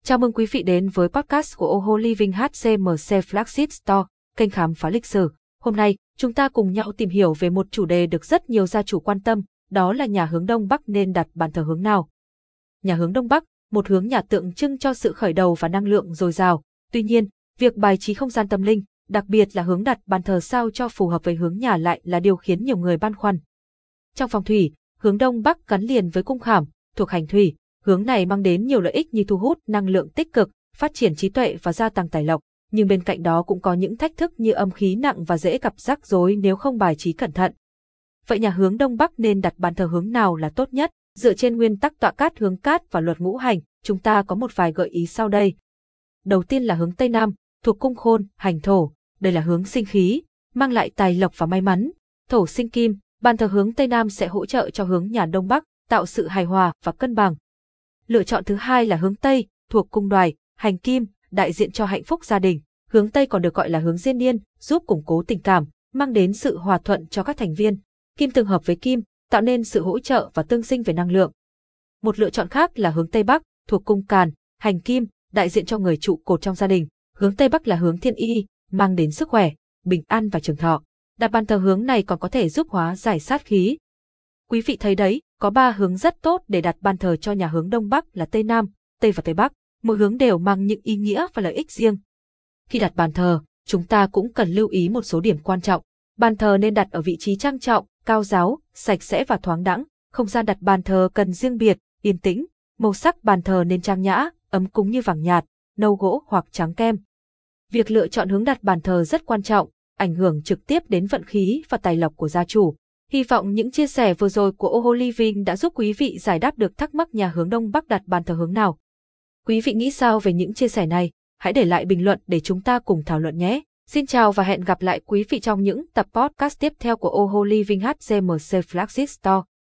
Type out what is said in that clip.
Chào mừng quý vị đến với podcast của Oho Living HCMC Flagship Store, kênh khám phá lịch sử. Hôm nay, chúng ta cùng nhau tìm hiểu về một chủ đề được rất nhiều gia chủ quan tâm, đó là nhà hướng Đông Bắc nên đặt bàn thờ hướng nào. Nhà hướng Đông Bắc, một hướng nhà tượng trưng cho sự khởi đầu và năng lượng dồi dào. Tuy nhiên, việc bài trí không gian tâm linh, đặc biệt là hướng đặt bàn thờ sao cho phù hợp với hướng nhà lại là điều khiến nhiều người băn khoăn. Trong phong thủy, hướng Đông Bắc gắn liền với cung khảm, thuộc hành thủy. Hướng này mang đến nhiều lợi ích như thu hút năng lượng tích cực, phát triển trí tuệ và gia tăng tài lộc, nhưng bên cạnh đó cũng có những thách thức như âm khí nặng và dễ gặp rắc rối nếu không bài trí cẩn thận. Vậy nhà hướng Đông Bắc nên đặt bàn thờ hướng nào là tốt nhất? Dựa trên nguyên tắc tọa cát hướng cát và luật ngũ hành, chúng ta có một vài gợi ý sau đây. Đầu tiên là hướng Tây Nam, thuộc cung khôn, hành thổ. Đây là hướng sinh khí, mang lại tài lộc và may mắn. Thổ sinh kim, bàn thờ hướng Tây Nam sẽ hỗ trợ cho hướng nhà Đông Bắc, tạo sự hài hòa và cân bằng. Lựa chọn thứ hai là hướng Tây, thuộc cung đoài, hành kim, đại diện cho hạnh phúc gia đình. Hướng Tây còn được gọi là hướng diên niên, giúp củng cố tình cảm, mang đến sự hòa thuận cho các thành viên. Kim tương hợp với kim, tạo nên sự hỗ trợ và tương sinh về năng lượng. Một lựa chọn khác là hướng Tây Bắc, thuộc cung càn, hành kim, đại diện cho người trụ cột trong gia đình. Hướng Tây Bắc là hướng thiên y, mang đến sức khỏe, bình an và trường thọ. Đặt bàn thờ hướng này còn có thể giúp hóa giải sát khí. Quý vị thấy đấy, có 3 hướng rất tốt để đặt bàn thờ cho nhà hướng Đông Bắc là Tây Nam, Tây và Tây Bắc. Mỗi hướng đều mang những ý nghĩa và lợi ích riêng. Khi đặt bàn thờ, chúng ta cũng cần lưu ý một số điểm quan trọng. Bàn thờ nên đặt ở vị trí trang trọng, cao ráo, sạch sẽ và thoáng đãng. Không gian đặt bàn thờ cần riêng biệt, yên tĩnh. Màu sắc bàn thờ nên trang nhã, ấm cúng như vàng nhạt, nâu gỗ hoặc trắng kem. Việc lựa chọn hướng đặt bàn thờ rất quan trọng, ảnh hưởng trực tiếp đến vận khí và tài lộc của gia chủ. Hy vọng những chia sẻ vừa rồi của Oho Living đã giúp quý vị giải đáp được thắc mắc nhà hướng Đông Bắc đặt bàn thờ hướng nào. Quý vị nghĩ sao về những chia sẻ này? Hãy để lại bình luận để chúng ta cùng thảo luận nhé. Xin chào và hẹn gặp lại quý vị trong những tập podcast tiếp theo của Oho Living HCMC Flagship Store.